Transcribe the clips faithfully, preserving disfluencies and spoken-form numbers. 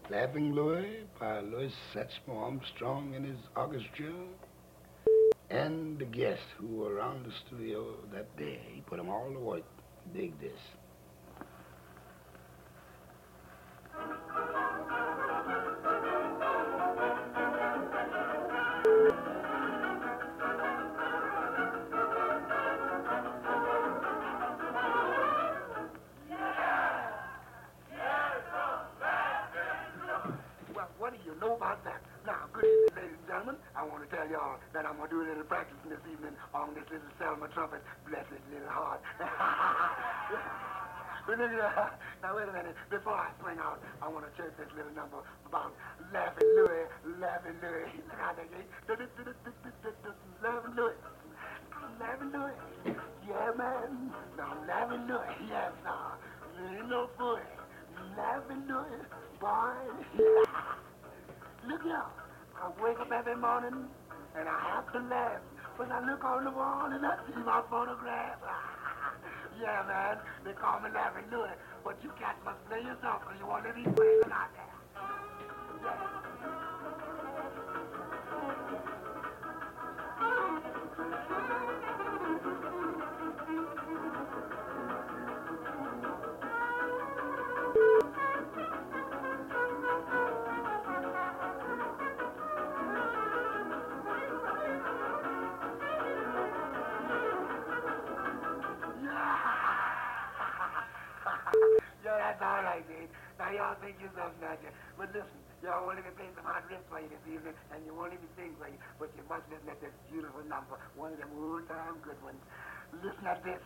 Laughing Louis by Louis Satchmo Armstrong and his orchestra, and the guests who were around the studio that day. He put them all to work. Dig this. Well, what do you know about that? Now, good evening, ladies and gentlemen. I want to tell y'all that I'm going to do a little practicing this evening on this little Selma trumpet. Bless his little heart. But look at that. Now, wait a minute. Before I swing out, I want to chirp this little number about Laughing Louis, Laughing Louis. Look how they get. Laughing Louis. Laughing Louis. Yeah, man. Now, Laughing Louis. Yes, sir. Ain't no fool. Laughing Louis. Boy. Look here. I wake up every morning and I have to laugh. When I look on the wall and I see my photograph. Yeah, man. They call me Laughing Louis. But you cats must play yourself because you want to be praising out there. Yeah, that's all right, Dave. Now, y'all think you're something, don't you? But listen, y'all won't even play some hot riffs for you this evening, and you won't even sing for you, but you must listen at this beautiful number, one of them old-time good ones. Listen at this.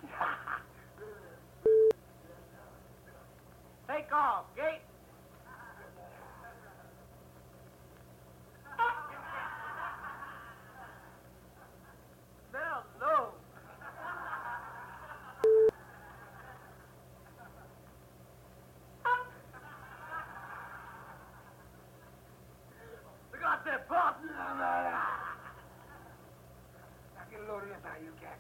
Take off, Gate. They're low. Look out there, Pop. Now, get a load of this now, you cat.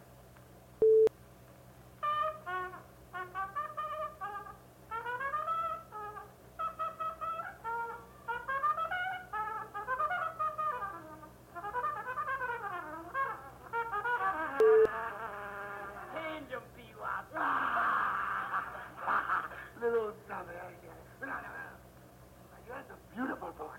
Change them, P-Wop. Little something, I get it. No, no, no. You're a beautiful boy.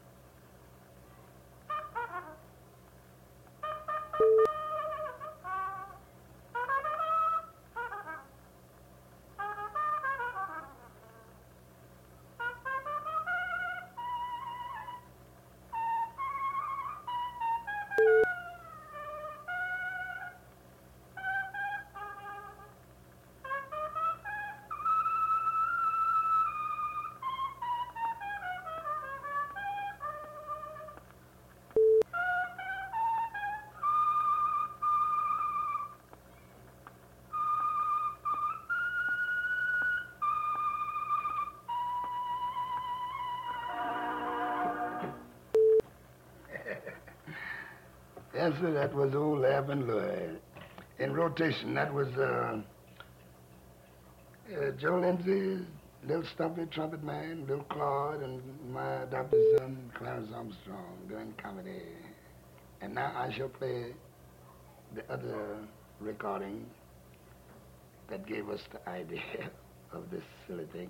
Yes, sir, that was old Laughing Louis. In rotation, that was uh, uh, Joe Lindsay, Little Stumpy, Trumpet Man, Little Claude, and my adopted son, Clarence Armstrong, doing comedy. And now I shall play the other recording that gave us the idea of this silly thing.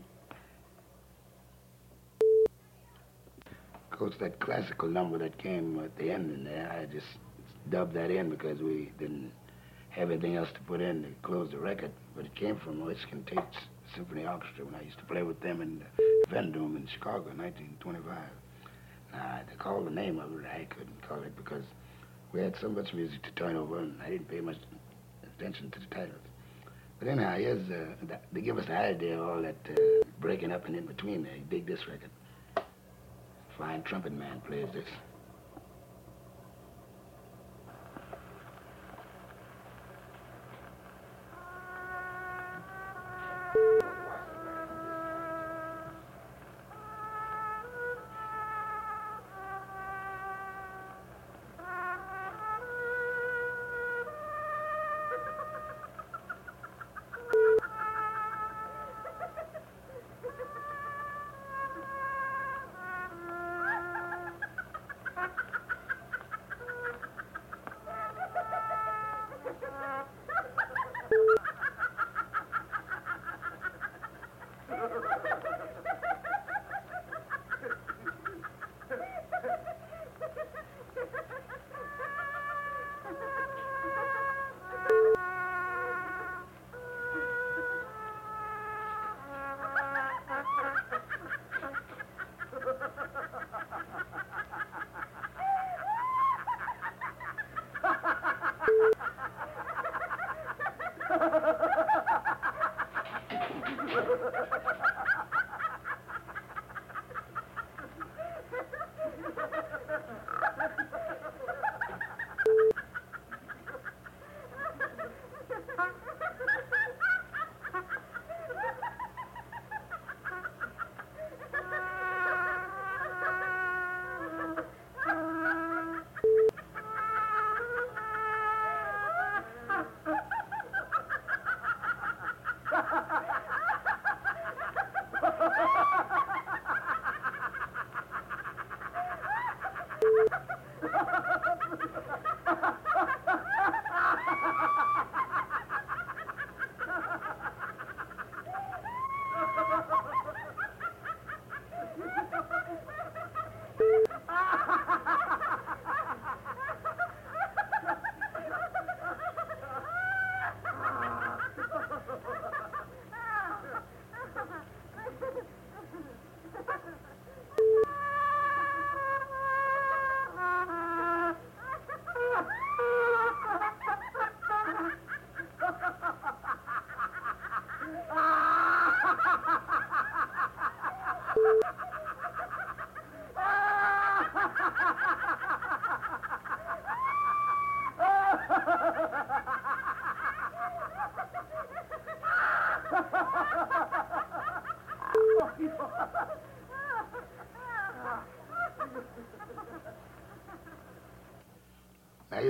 Of course, that classical number that came at the end in there, I just dubbed that in because we didn't have anything else to put in to close the record. But it came from Whiskin Tate's Symphony Orchestra when I used to play with them in the Vendome in Chicago in nineteen twenty-five. Now, to call the name of it, I couldn't call it because we had so much music to turn over and I didn't pay much attention to the titles. But anyhow, here's, uh, the, they give us the idea of all that uh, breaking up and in between there. You dig this record. Fine trumpet man plays this.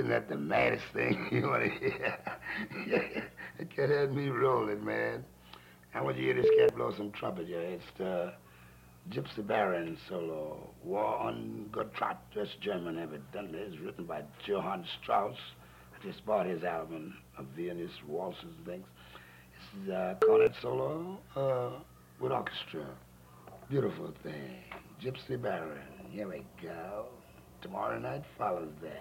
Isn't that the maddest thing you want to hear? It cat had me rolling, man. I want you to hear this cat blow some trumpet, yeah. It's the Gypsy Baron solo. War on Gottrap, West German, evidently. It's written by Johann Strauss. I just bought his album of Viennese waltzes and things. This is a cornet solo uh, with orchestra. Beautiful thing. Gypsy Baron. Here we go. Tomorrow night follows that.